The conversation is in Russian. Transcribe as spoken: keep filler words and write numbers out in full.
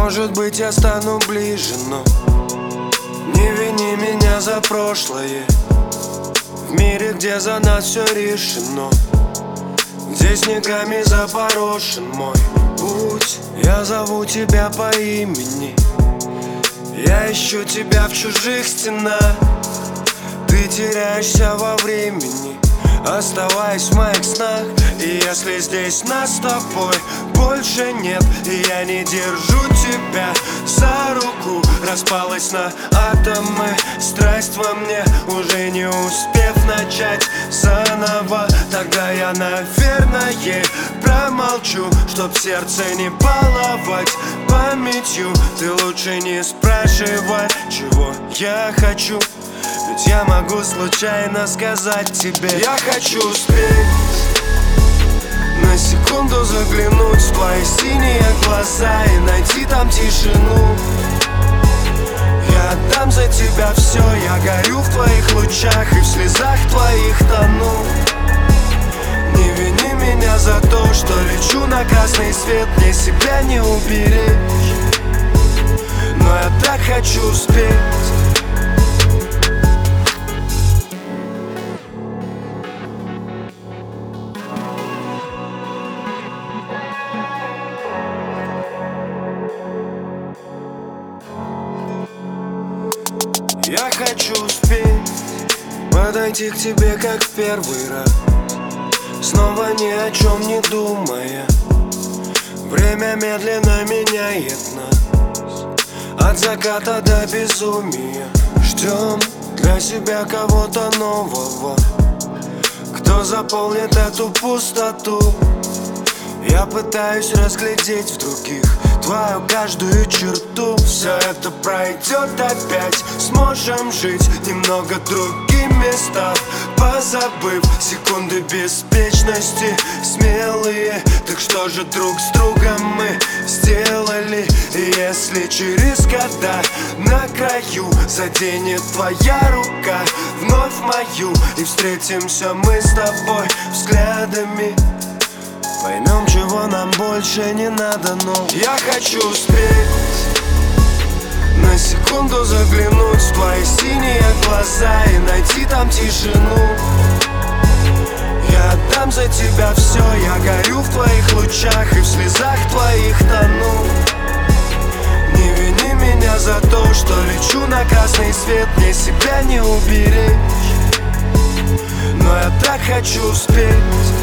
Может быть, я стану ближе, но не вини меня за прошлое. В мире, где за нас все решено, где снегами запорошен мой путь. Я зову тебя по имени, я ищу тебя в чужих стенах. Ты теряешься во времени, оставаясь в моих снах. И если здесь нас с тобой больше нет, и я не держу тебя за руку, распалась на атомы страсть во мне, уже не успев начать заново. Тогда я, наверное, промолчу, чтоб сердце не баловать памятью. Ты лучше не спрашивай, чего я хочу, ведь я могу случайно сказать тебе: я хочу успеть на секунду заглянуть в твои синие глаза и найти там тишину. Я отдам за тебя все, я горю в твоих лучах и в слезах твоих тону. Не вини меня за то, что лечу на красный свет, мне себя не уберечь, но я так хочу успеть. Я хочу успеть подойти к тебе, как в первый раз, снова ни о чем не думая. Время медленно меняет нас от заката до безумия. Ждем для себя кого-то нового, кто заполнит эту пустоту. Я пытаюсь разглядеть в других твою каждую черту. Все это пройдет опять, сможем жить немного другими став, позабыв секунды беспечности смелые. Так что же друг с другом мы сделали? И если через года на краю заденет твоя рука вновь мою, и встретимся мы с тобой взглядами, поймем, чего нам больше не надо. Но я хочу успеть на секунду заглянуть в твои синие глаза и найти там тишину. Я отдам за тебя все, я горю в твоих лучах и в слезах твоих тону. Не вини меня за то, что лечу на красный свет, мне себя не уберечь, но я так хочу успеть.